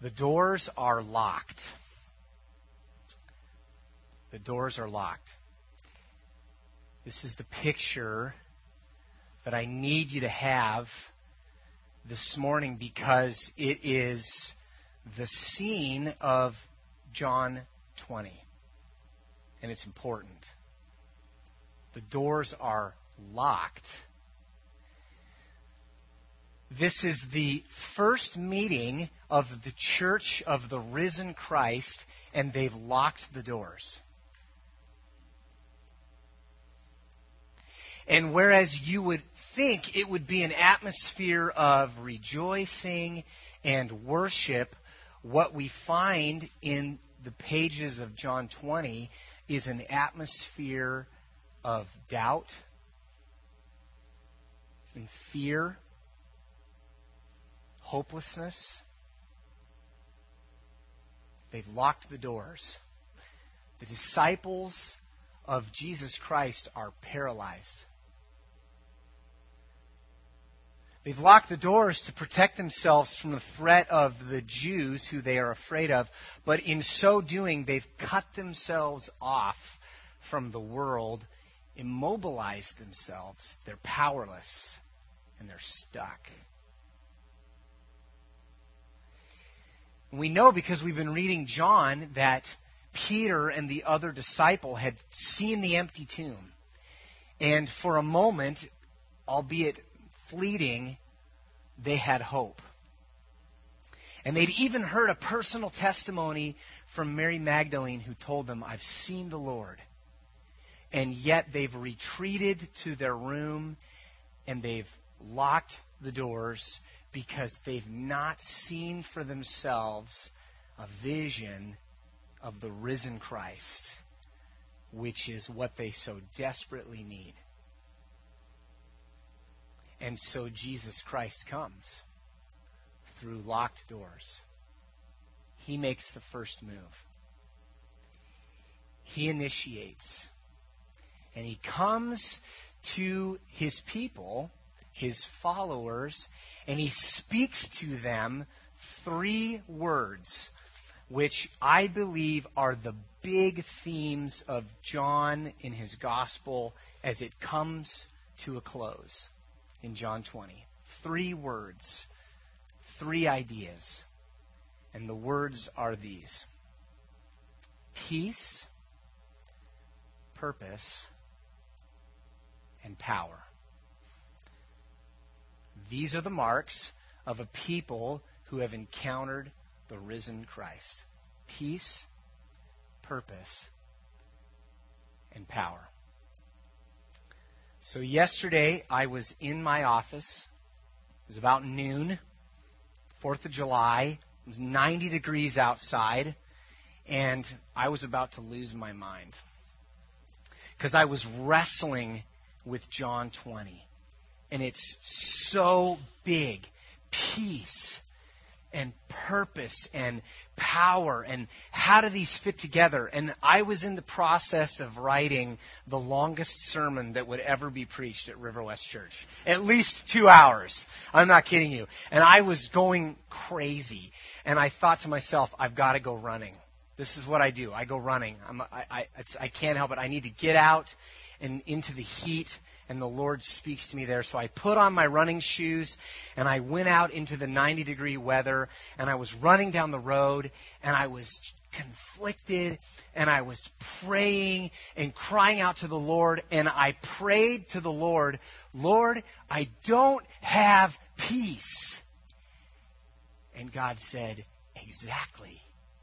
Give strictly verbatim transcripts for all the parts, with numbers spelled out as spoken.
The doors are locked. The doors are locked. This is the picture that I need you to have this morning because it is the scene of John twenty. And it's important. The doors are locked. This is the first meeting of the church of the risen Christ, and they've locked the doors. And whereas you would think it would be an atmosphere of rejoicing and worship, what we find in the pages of John twenty is an atmosphere of doubt and fear, hopelessness. They've locked the doors. The disciples of Jesus Christ are paralyzed. They've locked the doors to protect themselves from the threat of the Jews who they are afraid of, but in so doing, they've cut themselves off from the world, immobilized themselves. They're powerless, and they're stuck. We know because we've been reading John that Peter and the other disciple had seen the empty tomb. And for a moment, albeit fleeting, they had hope. And they'd even heard a personal testimony from Mary Magdalene who told them, I've seen the Lord. And yet they've retreated to their room and they've locked the doors because they've not seen for themselves a vision of the risen Christ, which is what they so desperately need. And so Jesus Christ comes through locked doors. He makes the first move. He initiates. And he comes to his people, his followers, and he speaks to them three words, which I believe are the big themes of John in his gospel as it comes to a close in John twenty. Three words, three ideas. And the words are these: peace, purpose, and power. These are the marks of a people who have encountered the risen Christ. Peace, purpose, and power. So yesterday I was in my office. It was about noon, fourth of July. It was ninety degrees outside, and I was about to lose my mind because I was wrestling with John twenty. And it's so big. Peace and purpose and power. And how do these fit together? And I was in the process of writing the longest sermon that would ever be preached at River West Church. At least two hours. I'm not kidding you. And I was going crazy. And I thought to myself, I've got to go running. This is what I do. I go running. I'm, I, I, it's, I can't help it. I need to get out and into the heat, and the Lord speaks to me there. So I put on my running shoes, and I went out into the ninety-degree weather, and I was running down the road, and I was conflicted, and I was praying and crying out to the Lord, and I prayed to the Lord, Lord, I don't have peace. And God said, exactly.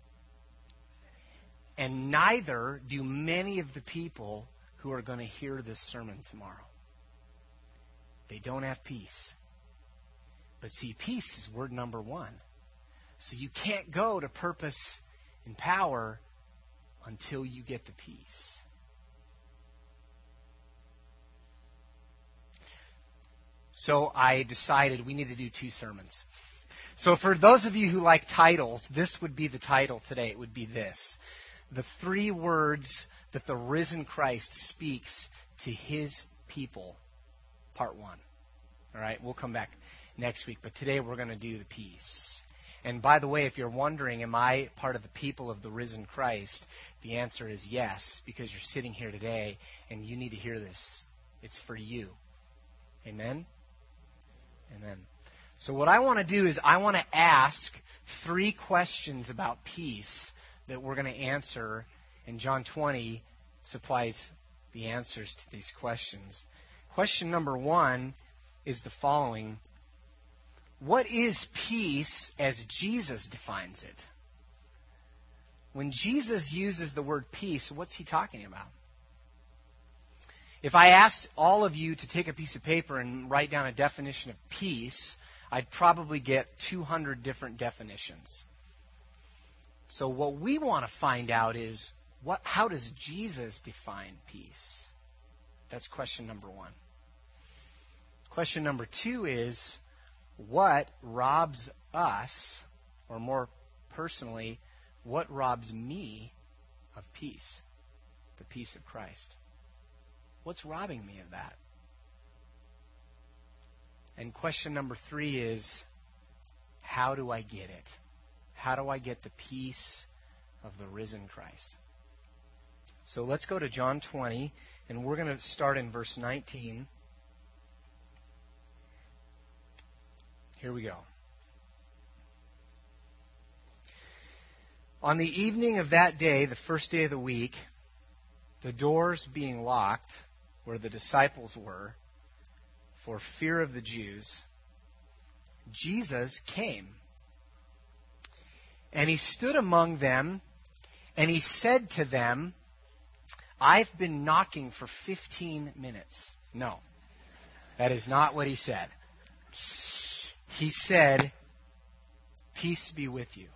And neither do many of the people who are going to hear this sermon tomorrow. They don't have peace. But see, peace is word number one. So you can't go to purpose and power until you get the peace. So I decided we need to do two sermons. So for those of you who like titles, this would be the title today. It would be this: the three words that the risen Christ speaks to his people, part one. All right, we'll come back next week, but today we're going to do the peace. And by the way, if you're wondering, am I part of the people of the risen Christ? The answer is yes, because you're sitting here today and you need to hear this. It's for you. Amen? Amen. So what I want to do is I want to ask three questions about peace that we're going to answer, and John twenty supplies the answers to these questions. Question number one is the following. What is peace as Jesus defines it? When Jesus uses the word peace, what's he talking about? If I asked all of you to take a piece of paper and write down a definition of peace, I'd probably get two hundred different definitions. So what we want to find out is, what, how does Jesus define peace? That's question number one. Question number two is, what robs us, or more personally, what robs me of peace? The peace of Christ. What's robbing me of that? And question number three is, how do I get it? How do I get the peace of the risen Christ? So let's go to John twenty, and we're going to start in verse nineteen. Here we go. On the evening of that day, the first day of the week, the doors being locked where the disciples were, for fear of the Jews, Jesus came. And he stood among them, and he said to them, I've been knocking for fifteen minutes. No, that is not what he said. He said, peace be with you.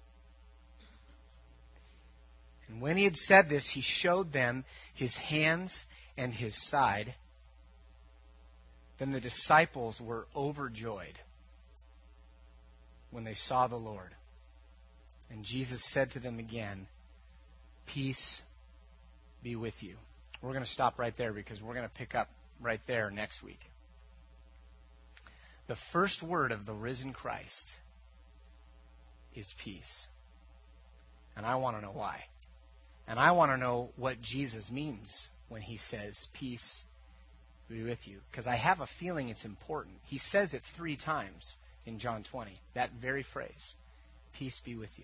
And when he had said this, he showed them his hands and his side. Then the disciples were overjoyed when they saw the Lord. And Jesus said to them again, peace be with you. We're going to stop right there because we're going to pick up right there next week. The first word of the risen Christ is peace. And I want to know why. And I want to know what Jesus means when he says, peace be with you. Because I have a feeling it's important. He says it three times in John twenty. That very phrase. Peace be with you.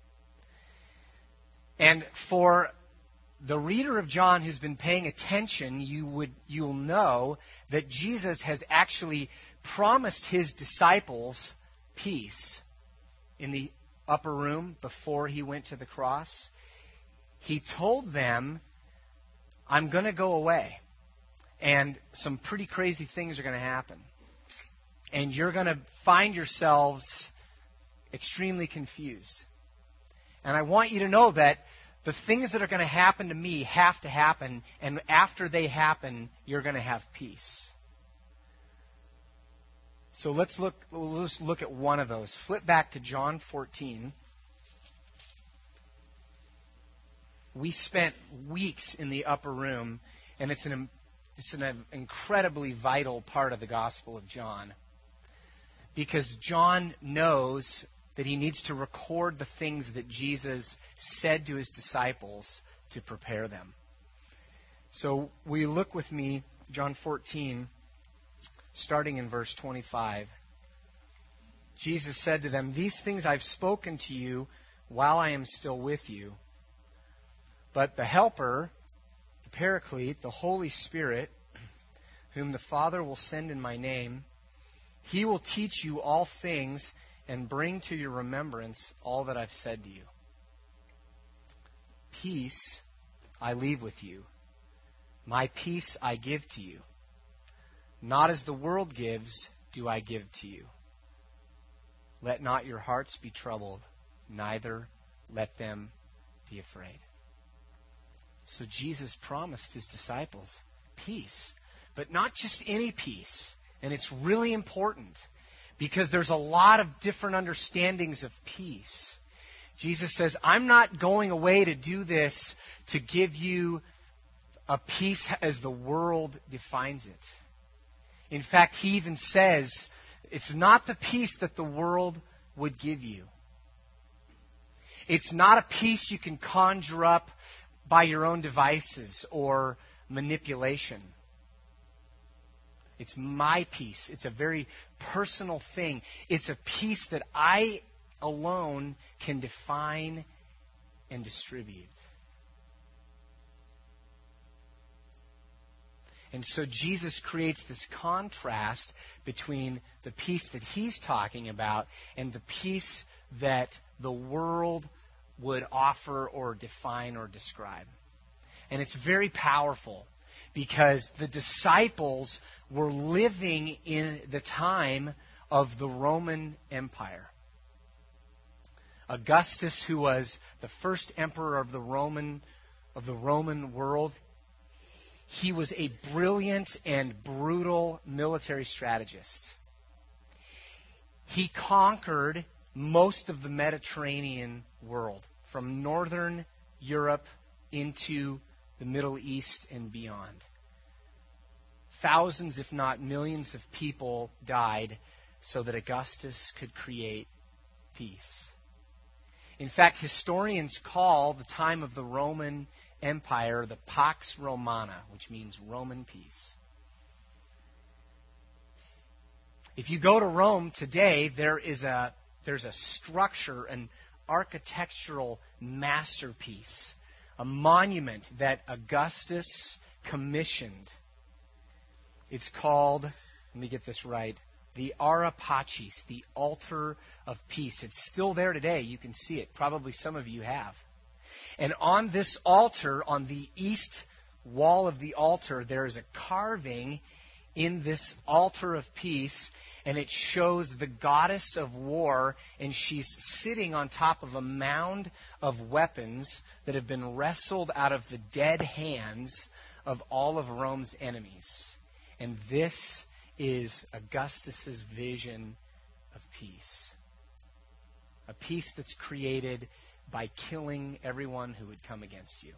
And for the reader of John who's been paying attention, you would, you'll know that Jesus has actually promised his disciples peace in the upper room before he went to the cross. He told them, I'm going to go away, and some pretty crazy things are going to happen. And you're going to find yourselves extremely confused. And I want you to know that the things that are going to happen to me have to happen, and after they happen, you're going to have peace. So let's look, let's look at one of those. Flip back to John fourteen. We spent weeks in the upper room, and it's an, it's an incredibly vital part of the Gospel of John. Because John knows that he needs to record the things that Jesus said to his disciples to prepare them. So will you look with me, John fourteen, starting in verse twenty-five. Jesus said to them, these things I've spoken to you while I am still with you. But the Helper, the Paraclete, the Holy Spirit, whom the Father will send in my name, he will teach you all things and bring to your remembrance all that I've said to you. Peace I leave with you. My peace I give to you. Not as the world gives, do I give to you. Let not your hearts be troubled, neither let them be afraid. So Jesus promised his disciples peace, but not just any peace. And it's really important because there's a lot of different understandings of peace. Jesus says, I'm not going away to do this to give you a peace as the world defines it. In fact, he even says, it's not the peace that the world would give you. It's not a peace you can conjure up by your own devices or manipulation. It's my peace. It's a very personal thing. It's a peace that I alone can define and distribute. And so Jesus creates this contrast between the peace that he's talking about and the peace that the world would offer or define or describe. And it's very powerful because the disciples were living in the time of the Roman Empire. Augustus, who was the first emperor of the Roman of the Roman world, he was a brilliant and brutal military strategist. He conquered most of the Mediterranean world, from northern Europe into the Middle East and beyond. Thousands, if not millions, of people died so that Augustus could create peace. In fact, historians call the time of the Roman Empire the Pax Romana, which means Roman peace. If you go to Rome today, there is a there's a structure, an architectural masterpiece, a monument that Augustus commissioned. It's called, let me get this right, the Ara Pacis, the Altar of Peace. It's still there today. You can see it. Probably some of you have. And on this altar, on the east wall of the altar, there is a carving in this altar of peace, and it shows the goddess of war, and she's sitting on top of a mound of weapons that have been wrestled out of the dead hands of all of Rome's enemies. And this is Augustus's vision of peace. A peace that's created by killing everyone who would come against you.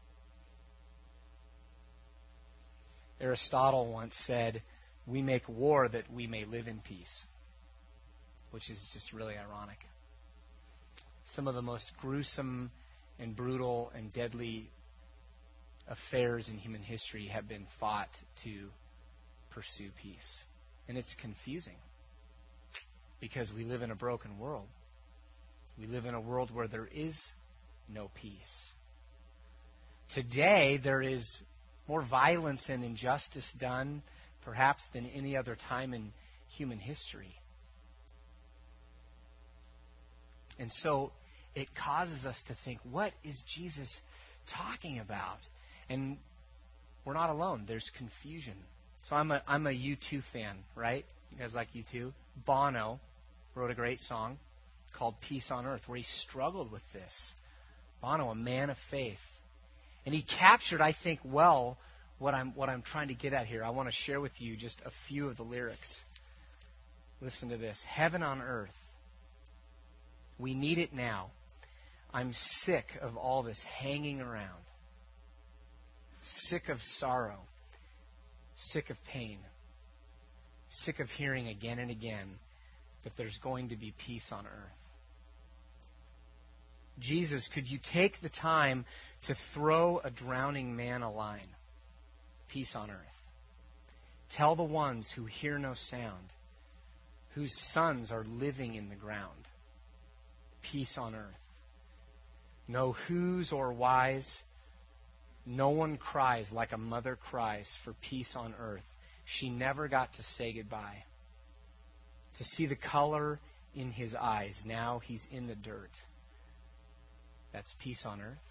Aristotle once said, "We make war that we may live in peace," which is just really ironic. Some of the most gruesome and brutal and deadly affairs in human history have been fought to pursue peace. And it's confusing because we live in a broken world. We live in a world where there is no peace. Today, there is more violence and injustice done, perhaps, than any other time in human history. And so it causes us to think, what is Jesus talking about? And we're not alone. There's confusion. So I'm a I'm a U two fan, right? You guys like U two? Bono wrote a great song called Peace on Earth, where he struggled with this. Bono, a man of faith. And he captured, I think, well, what I'm what I'm trying to get at here. I want to share with you just a few of the lyrics. Listen to this. Heaven on earth. We need it now. I'm sick of all this hanging around. Sick of sorrow. Sick of pain. Sick of hearing again and again that there's going to be peace on earth. Jesus, could you take the time to throw a drowning man a line? Peace on earth. Tell the ones who hear no sound, whose sons are living in the ground. Peace on earth. No whos or whys. No one cries like a mother cries for peace on earth. She never got to say goodbye. To see the color in his eyes. Now he's in the dirt. That's peace on earth.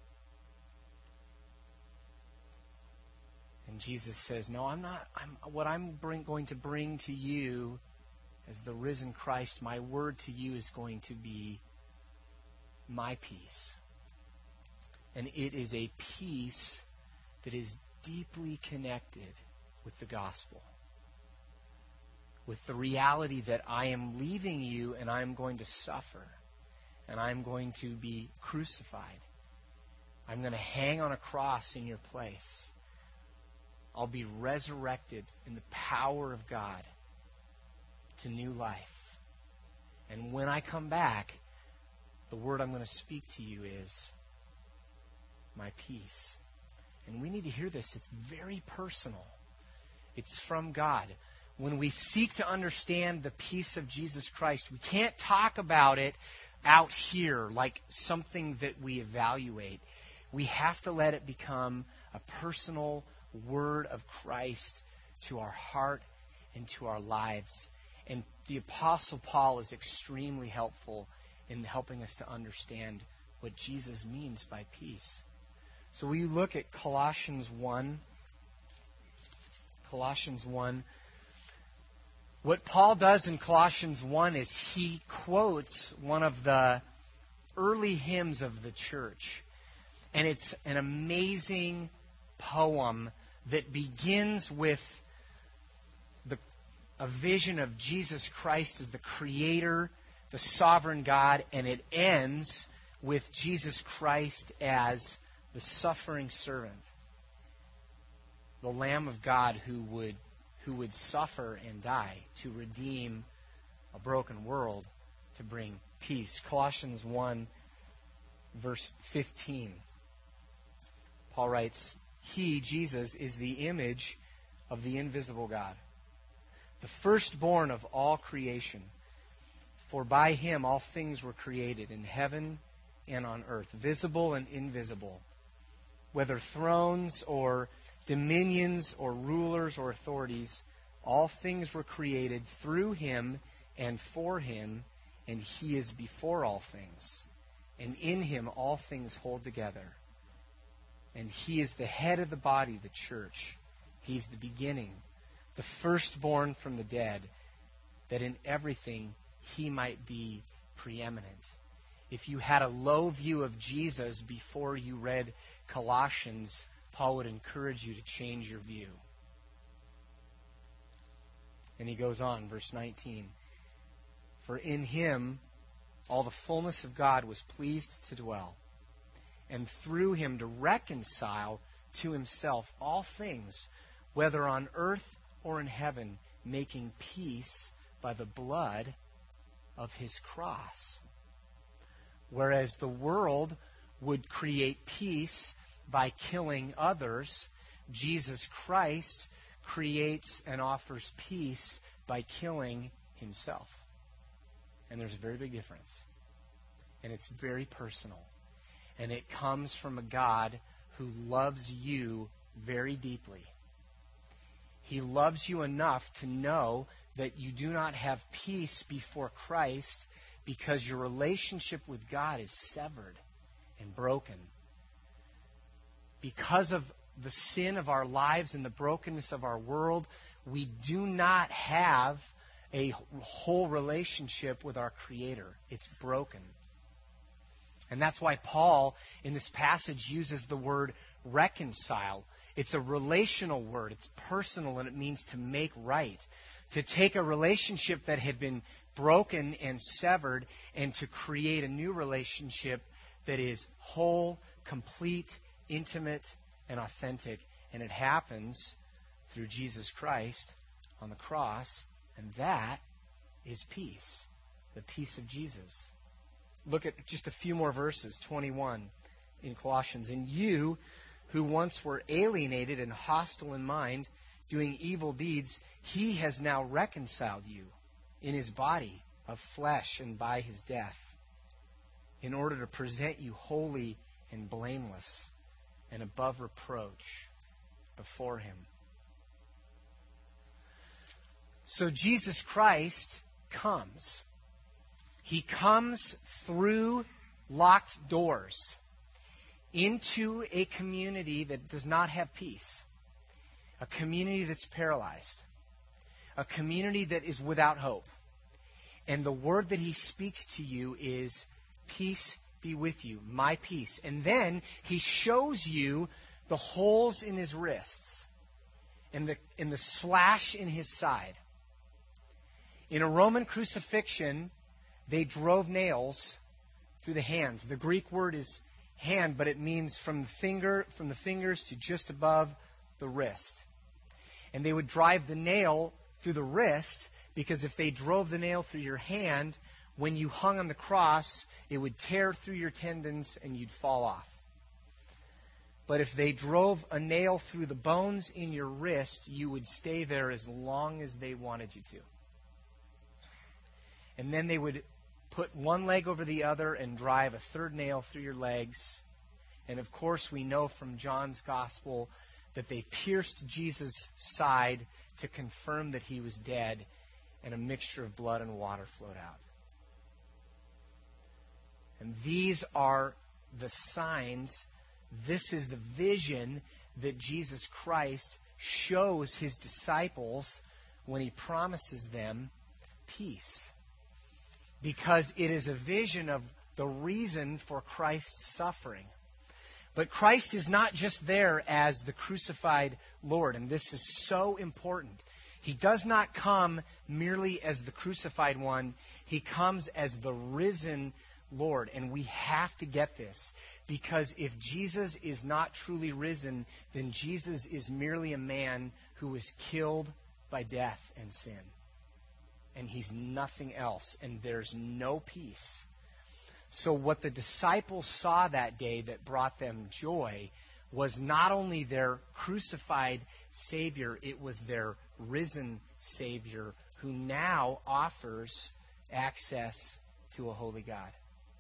And Jesus says, no, I'm not. I'm, what I'm bring, going to bring to you as the risen Christ, my word to you is going to be my peace. And it is a peace that is deeply connected with the gospel. With the reality that I am leaving you and I am going to suffer. And I'm going to be crucified. I'm going to hang on a cross in your place. I'll be resurrected in the power of God to new life. And when I come back, the word I'm going to speak to you is my peace. And we need to hear this. It's very personal. It's from God. When we seek to understand the peace of Jesus Christ, we can't talk about it out here like something that we evaluate. We have to let it become a personal word of Christ to our heart and to our lives. And the Apostle Paul is extremely helpful in helping us to understand what Jesus means by peace. So we look at Colossians one. Colossians one. What Paul does in Colossians one is he quotes one of the early hymns of the church. And it's an amazing poem that begins with the, a vision of Jesus Christ as the Creator, the sovereign God, and it ends with Jesus Christ as the suffering servant, the Lamb of God who would who would suffer and die to redeem a broken world, to bring peace. Colossians one, verse fifteen. Paul writes, He, Jesus, is the image of the invisible God, the firstborn of all creation. For by Him all things were created in heaven and on earth, visible and invisible, whether thrones or dominions or rulers or authorities, all things were created through Him and for Him, and He is before all things. And in Him all things hold together. And He is the head of the body, the church. He's the beginning, the firstborn from the dead, that in everything He might be preeminent. If you had a low view of Jesus before you read Colossians, Paul would encourage you to change your view. And he goes on, verse nineteen. For in Him all the fullness of God was pleased to dwell, and through Him to reconcile to Himself all things, whether on earth or in heaven, making peace by the blood of His cross. Whereas the world would create peace by killing others, Jesus Christ creates and offers peace by killing Himself. And there's a very big difference. And it's very personal. And it comes from a God who loves you very deeply. He loves you enough to know that you do not have peace before Christ because your relationship with God is severed and broken. Because of the sin of our lives and the brokenness of our world, we do not have a whole relationship with our Creator. It's broken. And that's why Paul, in this passage, uses the word reconcile. It's a relational word. It's personal, and it means to make right. To take a relationship that had been broken and severed and to create a new relationship that is whole, complete, intimate, and authentic. And it happens through Jesus Christ on the cross, and that is peace, the peace of Jesus. Look at just a few more verses, twenty-one in Colossians. And you, who once were alienated and hostile in mind, doing evil deeds, He has now reconciled you in His body of flesh and by His death, in order to present you holy and blameless and above reproach before Him. So Jesus Christ comes. He comes through locked doors into a community that does not have peace, a community that's paralyzed, a community that is without hope. And the word that He speaks to you is, peace be with you, my peace. And then He shows you the holes in His wrists and the, and the slash in His side. In a Roman crucifixion, they drove nails through the hands. The Greek word is hand, but it means from the finger, from the fingers to just above the wrist. And they would drive the nail through the wrist because if they drove the nail through your hand, when you hung on the cross, it would tear through your tendons and you'd fall off. But if they drove a nail through the bones in your wrist, you would stay there as long as they wanted you to. And then they would put one leg over the other and drive a third nail through your legs. And of course, we know from John's Gospel that they pierced Jesus' side to confirm that he was dead, and a mixture of blood and water flowed out. And these are the signs. This is the vision that Jesus Christ shows his disciples when he promises them peace. Because it is a vision of the reason for Christ's suffering. But Christ is not just there as the crucified Lord, and this is so important. He does not come merely as the crucified one. He comes as the risen Lord, and we have to get this, because if Jesus is not truly risen, then Jesus is merely a man who was killed by death and sin. And he's nothing else, and there's no peace. So what the disciples saw that day that brought them joy was not only their crucified Savior, it was their risen Savior who now offers access to a holy God.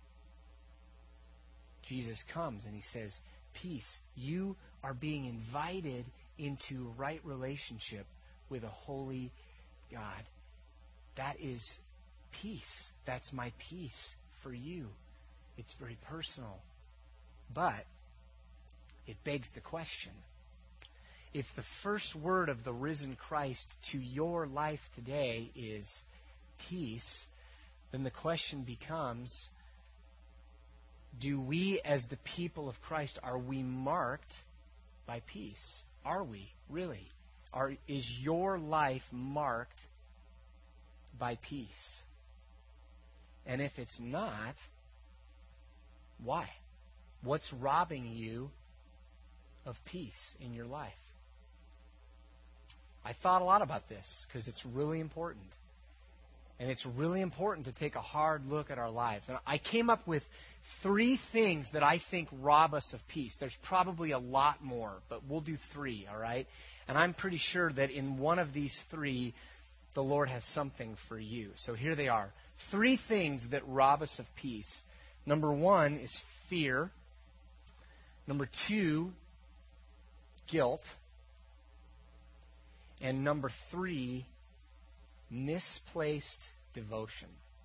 Jesus comes and he says, peace. You are being invited into right relationship with a holy God. That is peace. That's my peace for you. It's very personal. But it begs the question, if the first word of the risen Christ to your life today is peace, then the question becomes, do we as the people of Christ, are we marked by peace? Are we really? Are, is your life marked by peace? And if it's not, why? What's robbing you of peace in your life? I thought a lot about this because it's really important. And it's really important to take a hard look at our lives. And I came up with three things that I think rob us of peace. There's probably a lot more, but we'll do three, all right? And I'm pretty sure that in one of these three, the Lord has something for you. So here they are. Three things that rob us of peace. Number one is fear. Number two, guilt. And number three, misplaced devotion.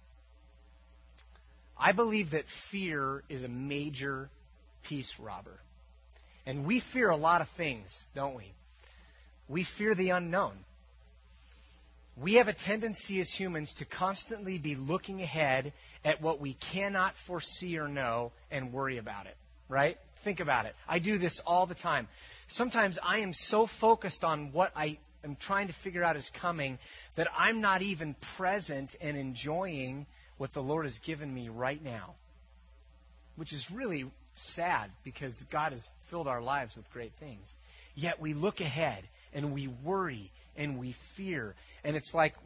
I believe that fear is a major peace robber. And we fear a lot of things, don't we? We fear the unknown. We have a tendency as humans to constantly be looking ahead at what we cannot foresee or know and worry about it, right? Think about it. I do this all the time. Sometimes I am so focused on what I am trying to figure out is coming that I'm not even present and enjoying what the Lord has given me right now, which is really sad because God has filled our lives with great things. Yet we look ahead and we worry and we fear. And it's like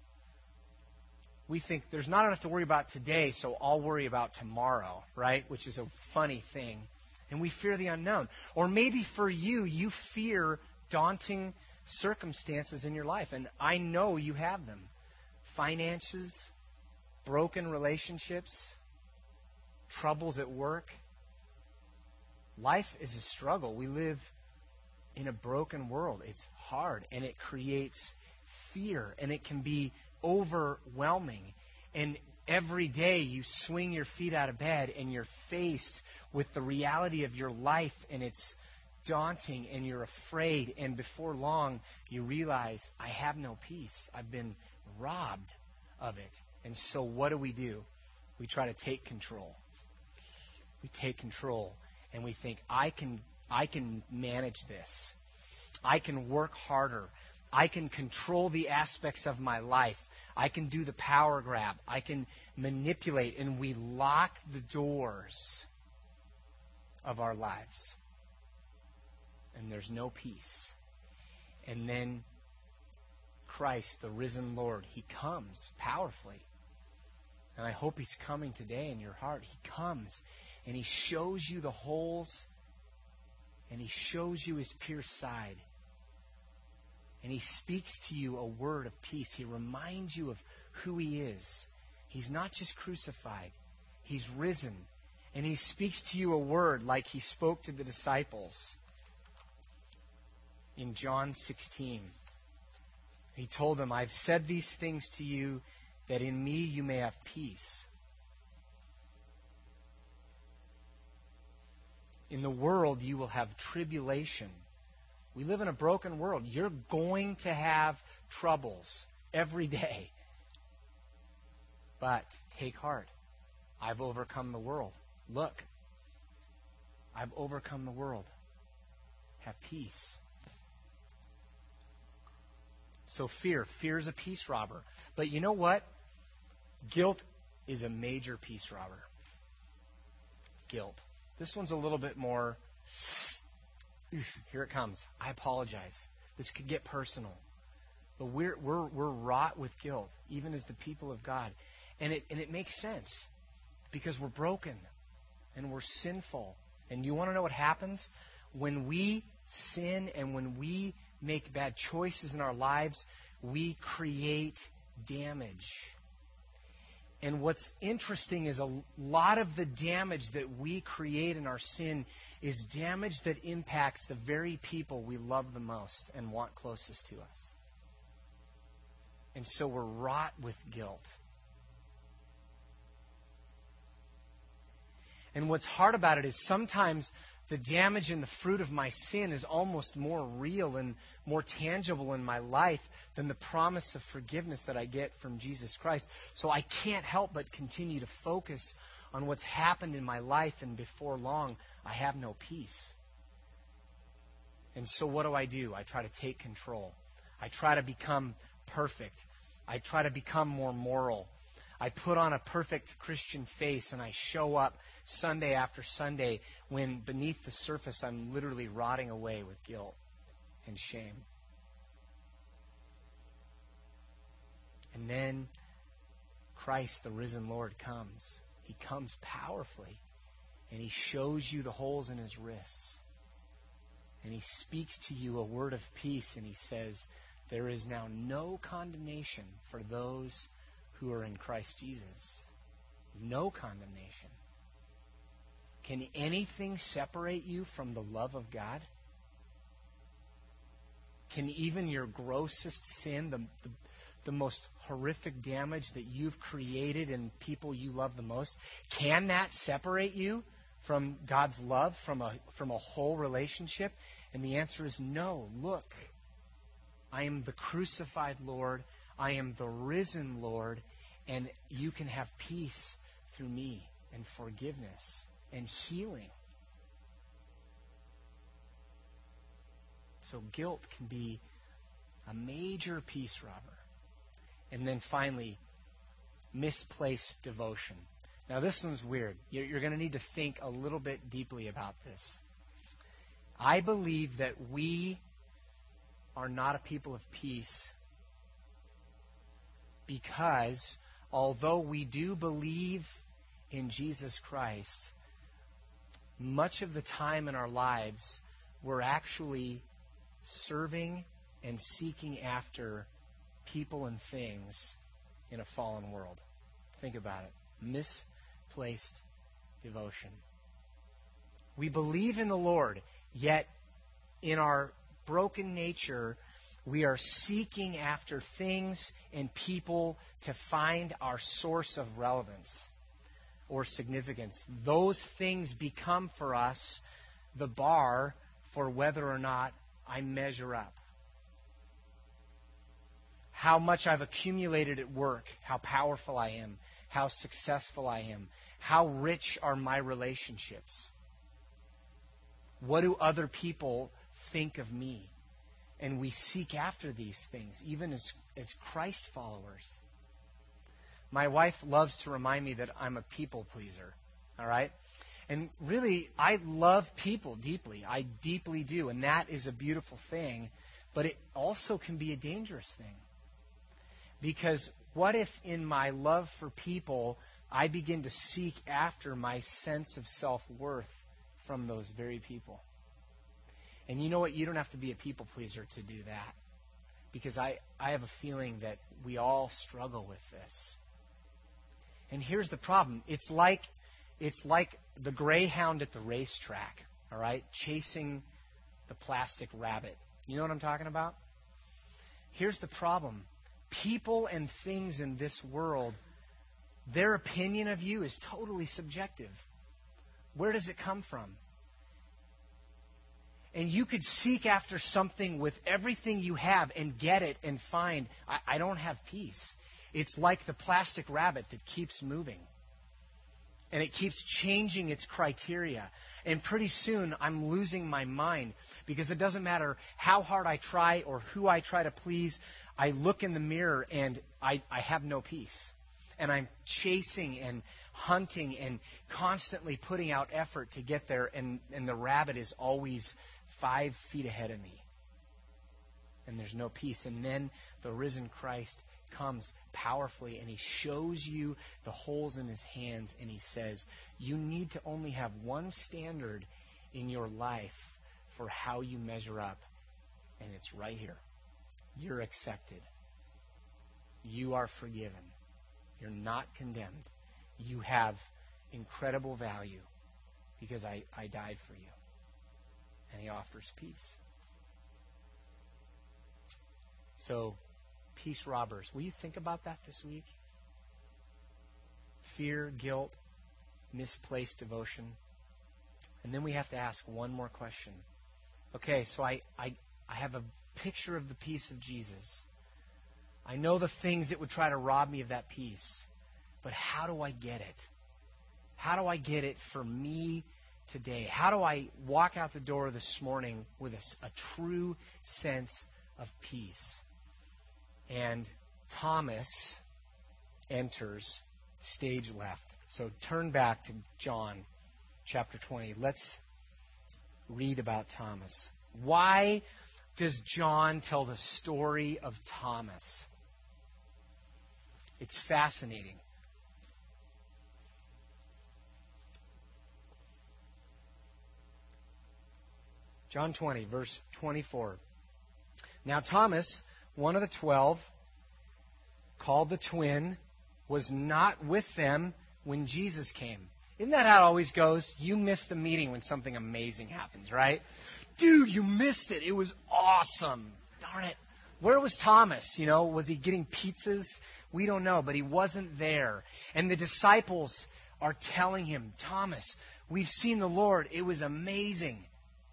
we think there's not enough to worry about today, so I'll worry about tomorrow, right? Which is a funny thing. And we fear the unknown. Or maybe for you, you fear daunting circumstances in your life. And I know you have them. Finances, broken relationships, troubles at work. Life is a struggle. We live in a broken world. It's hard, and it creates fear, and it can be overwhelming. And every day you swing your feet out of bed, and you're faced with the reality of your life, and it's daunting, and you're afraid, and before long you realize, I have no peace. I've been robbed of it. And so what do we do? We try to take control. We take control, and we think, I can I can manage this. I can work harder. I can control the aspects of my life. I can do the power grab. I can manipulate. And we lock the doors of our lives. And there's no peace. And then Christ, the risen Lord, he comes powerfully. And I hope He's coming today in your heart. He comes and He shows you the holes and He shows you His pierced side. And He speaks to you a word of peace. He reminds you of who He is. He's not just crucified. He's risen. And He speaks to you a word like He spoke to the disciples in John sixteen. He told them, I've said these things to you that in me you may have peace. In the world you will have tribulation. We live in a broken world. You're going to have troubles every day. But take heart. I've overcome the world. Look, I've overcome the world. Have peace. So fear. Fear is a peace robber. But you know what? Guilt is a major peace robber. Guilt. This one's a little bit more, here it comes. I apologize. This could get personal. But we're we're we're wrought with guilt, even as the people of God. And it and it makes sense. Because we're broken and we're sinful. And you want to know what happens? When we sin and when we make bad choices in our lives, we create damage. And what's interesting is a lot of the damage that we create in our sin is damage that impacts the very people we love the most and want closest to us. And so we're wrought with guilt. And what's hard about it is sometimes the damage and the fruit of my sin is almost more real and more tangible in my life than the promise of forgiveness that I get from Jesus Christ. So I can't help but continue to focus on what's happened in my life, and before long, I have no peace. And so what do I do? I try to take control. I try to become perfect. I try to become more moral. I put on a perfect Christian face and I show up Sunday after Sunday when beneath the surface I'm literally rotting away with guilt and shame. And then Christ, the risen Lord, comes. He comes powerfully and He shows you the holes in His wrists. And He speaks to you a word of peace and He says, there is now no condemnation for those who are in Christ Jesus. No condemnation. Can anything separate you from the love of God? Can even your grossest sin, the, the, the most horrific damage that you've created in people you love the most, can that separate you from God's love, from a, from a whole relationship? And the answer is no. Look, I am the crucified Lord. I am the risen Lord, and you can have peace through me and forgiveness and healing. So guilt can be a major peace robber. And then finally, misplaced devotion. Now this one's weird. You're going to need to think a little bit deeply about this. I believe that we are not a people of peace because although we do believe in Jesus Christ, much of the time in our lives we're actually serving and seeking after people and things in a fallen world. Think about it. Misplaced devotion. We believe in the Lord, yet in our broken nature, we are seeking after things and people to find our source of relevance or significance. Those things become for us the bar for whether or not I measure up. How much I've accumulated at work, how powerful I am, how successful I am, how rich are my relationships. What do other people think of me? And we seek after these things, even as, as Christ followers. My wife loves to remind me that I'm a people pleaser, all right? And really, I love people deeply. I deeply do, and that is a beautiful thing. But it also can be a dangerous thing. Because What if in my love for people, I begin to seek after my sense of self-worth from those very people? And you know what? You don't have to be a people pleaser to do that. Because I, I have a feeling that we all struggle with this. And here's the problem. It's like it's like the greyhound at the racetrack, all right, chasing the plastic rabbit. You know what I'm talking about? Here's the problem. People and things in this world, their opinion of you is totally subjective. Where does it come from? And you could seek after something with everything you have and get it and find, I, I don't have peace. It's like the plastic rabbit that keeps moving. And it keeps changing its criteria. And pretty soon I'm losing my mind because it doesn't matter how hard I try or who I try to please. I look in the mirror and I, I have no peace. And I'm chasing and hunting and constantly putting out effort to get there. And, and the rabbit is always five feet ahead of me. And there's no peace. And then the risen Christ comes powerfully and he shows you the holes in his hands and he says, you need to only have one standard in your life for how you measure up. And it's right here. You're accepted. You are forgiven. You're not condemned. You have incredible value because I, I died for you. And he offers peace. So, peace robbers, will you think about that this week? Fear, guilt, misplaced devotion. And then we have to ask one more question. Okay, so I, I, I have a picture of the peace of Jesus. I know the things that would try to rob me of that peace. But how do I get it? How do I get it for me today? How do I walk out the door this morning with a, a true sense of peace? And Thomas enters stage left. So turn back to John chapter twenty. Let's read about Thomas. Why does John tell the story of Thomas? It's fascinating. John twenty, verse twenty-four. Now Thomas, one of the twelve, called the twin, was not with them when Jesus came. Isn't that how it always goes? You miss the meeting when something amazing happens, right? Dude, you missed it. It was awesome. Darn it. Where was Thomas? You know, was he getting pizzas? We don't know, but he wasn't there. And the disciples are telling him, Thomas, we've seen the Lord. It was amazing.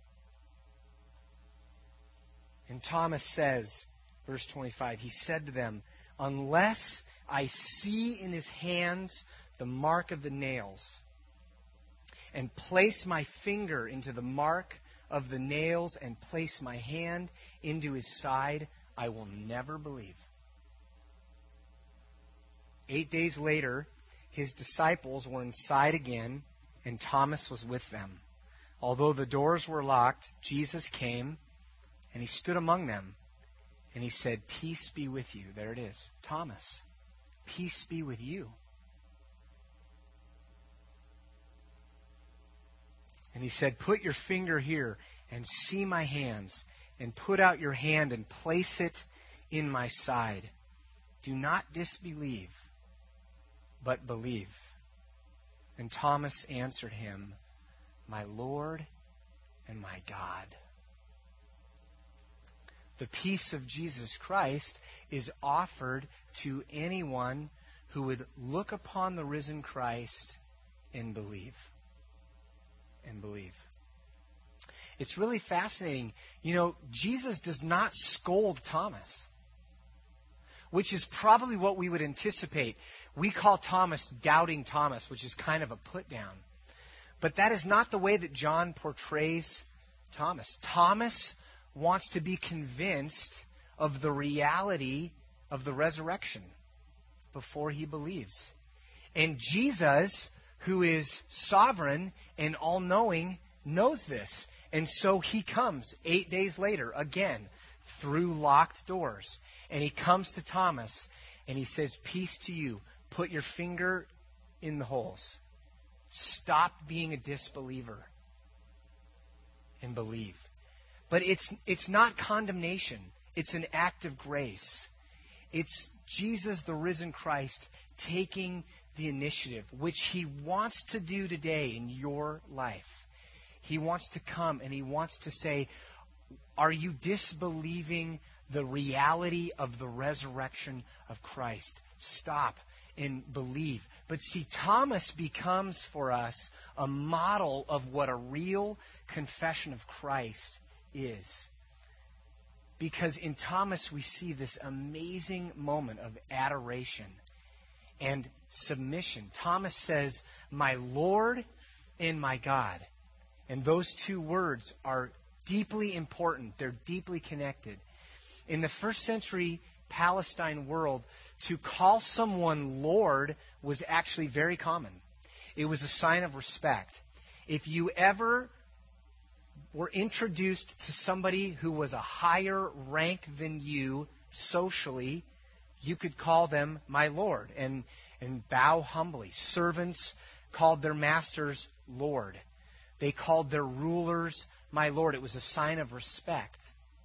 And Thomas says, verse twenty-five, he said to them, unless I see in his hands the mark of the nails, and place my finger into the mark of the nails, and place my hand into his side, I will never believe. Eight days later, his disciples were inside again, and Thomas was with them. Although the doors were locked, Jesus came, and he stood among them, and he said, peace be with you. There it is. Thomas, peace be with you. And he said, put your finger here and see my hands, and put out your hand and place it in my side. Do not disbelieve, but believe. And Thomas answered him, my Lord and my God. The peace of Jesus Christ is offered to anyone who would look upon the risen Christ and believe. And believe. It's really fascinating. You know, Jesus does not scold Thomas, which is probably what we would anticipate. We call Thomas doubting Thomas, which is kind of a put down. But that is not the way that John portrays Thomas. Thomas wants to be convinced of the reality of the resurrection before he believes. And Jesus, who is sovereign and all-knowing, knows this. And so he comes eight days later, again, through locked doors. And he comes to Thomas, And he says, peace to you. Put your finger in the holes. Stop being a disbeliever and believe. But it's it's not condemnation. It's an act of grace. It's Jesus, the risen Christ, taking the initiative, which he wants to do today in your life. He wants to come and he wants to say, are you disbelieving the reality of the resurrection of Christ? Stop and believe. But see, Thomas becomes for us a model of what a real confession of Christ is. Because in Thomas we see this amazing moment of adoration and submission. Thomas says, my Lord and my God. And those two words are deeply important. They're deeply connected. In the first century Palestine world, to call someone Lord was actually very common. It was a sign of respect. If you ever were introduced to somebody who was a higher rank than you socially, you could call them my Lord and, and bow humbly. Servants called their masters Lord. They called their rulers my Lord. It was a sign of respect.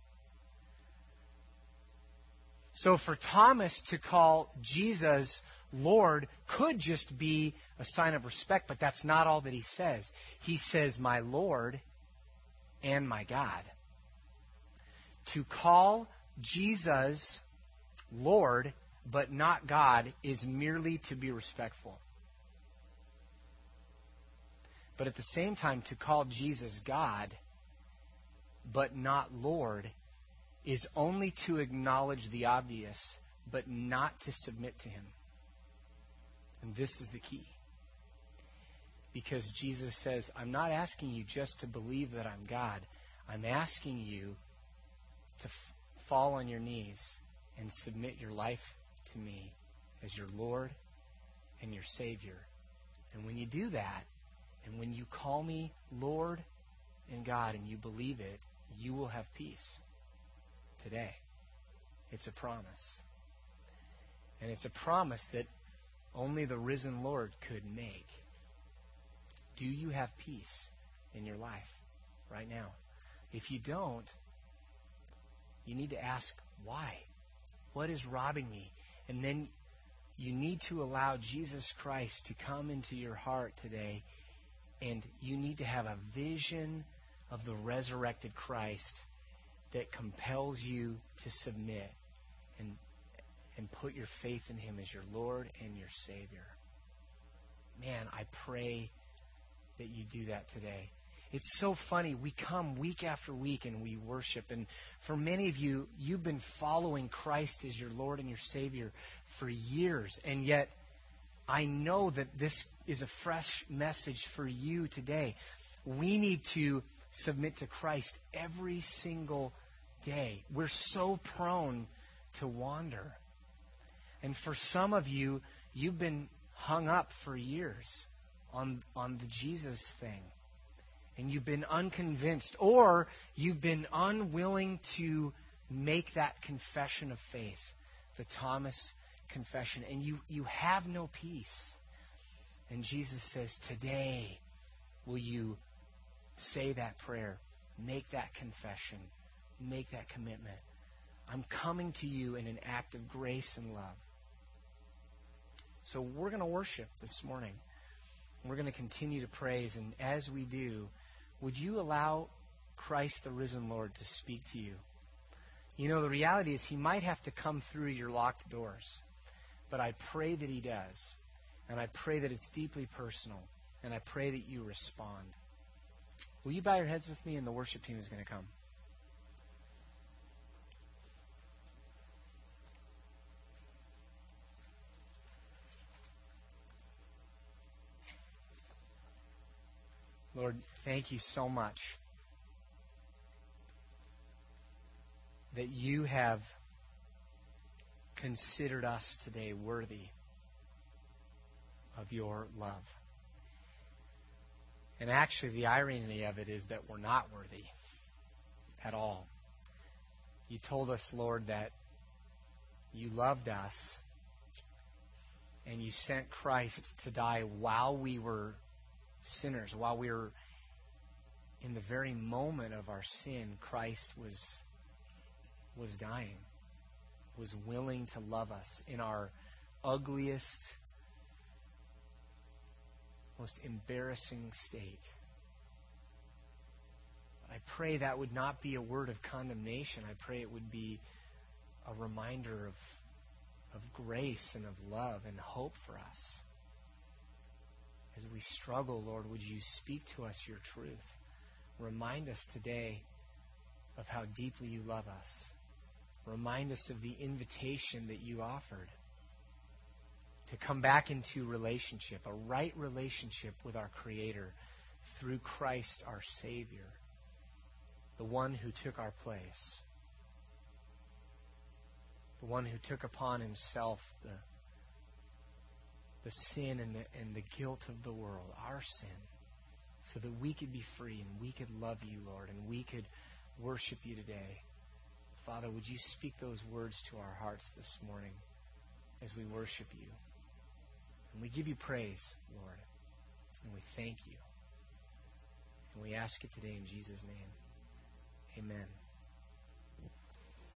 So for Thomas to call Jesus Lord could just be a sign of respect, but that's not all that he says. He says, my Lord and my God. To call Jesus Lord but not God is merely to be respectful. But at the same time, to call Jesus God but not Lord is only to acknowledge the obvious, but not to submit to him. And this is the key. Because Jesus says, I'm not asking you just to believe that I'm God. I'm asking you to f- fall on your knees and submit your life to me as your Lord and your Savior. And when you do that, and when you call me Lord and God and you believe it, you will have peace. Today. It's a promise. And it's a promise that only the risen Lord could make. Do you have peace in your life right now? If you don't, you need to ask why. What is robbing me? And then you need to allow Jesus Christ to come into your heart today, and you need to have a vision of the resurrected Christ that compels you to submit and and put your faith in him as your Lord and your Savior. Man, I pray that you do that today. It's so funny. We come week after week and we worship. And for many of you, you've been following Christ as your Lord and your Savior for years. And yet, I know that this is a fresh message for you today. We need to submit to Christ every single day. We're so prone to wander. And for some of you, you've been hung up for years on, on the Jesus thing. And you've been unconvinced, or you've been unwilling to make that confession of faith, the Thomas confession, and you, you have no peace. And Jesus says, today will you say that prayer, make that confession, make that commitment. I'm coming to you in an act of grace and love. So we're going to worship this morning. We're going to continue to praise, and as we do, would you allow Christ the risen Lord to speak to you? You know, the reality is he might have to come through your locked doors, but I pray that he does, and I pray that it's deeply personal, and I pray that you respond. Will you bow your heads with me, and the worship team is going to come. Lord, thank you so much that you have considered us today worthy of your love. And actually, the irony of it is that we're not worthy at all. You told us, Lord, that you loved us And you sent Christ to die while we were sinners, while we were in the very moment of our sin. Christ was was dying, was willing to love us in our ugliest, most embarrassing state. I pray that would not be a word of condemnation. I pray it would be a reminder of, of grace and of love and hope for us. As we struggle, Lord, would you speak to us your truth? Remind us today of how deeply you love us. Remind us of the invitation that you offered to come back into relationship, a right relationship with our Creator through Christ our Savior, the one who took our place, the one who took upon himself the, the sin and the, and the guilt of the world, our sin, so that we could be free and we could love you, Lord, and we could worship you today. Father, would you speak those words to our hearts this morning as we worship you? And we give you praise, Lord, and we thank you. And we ask it today in Jesus' name. Amen.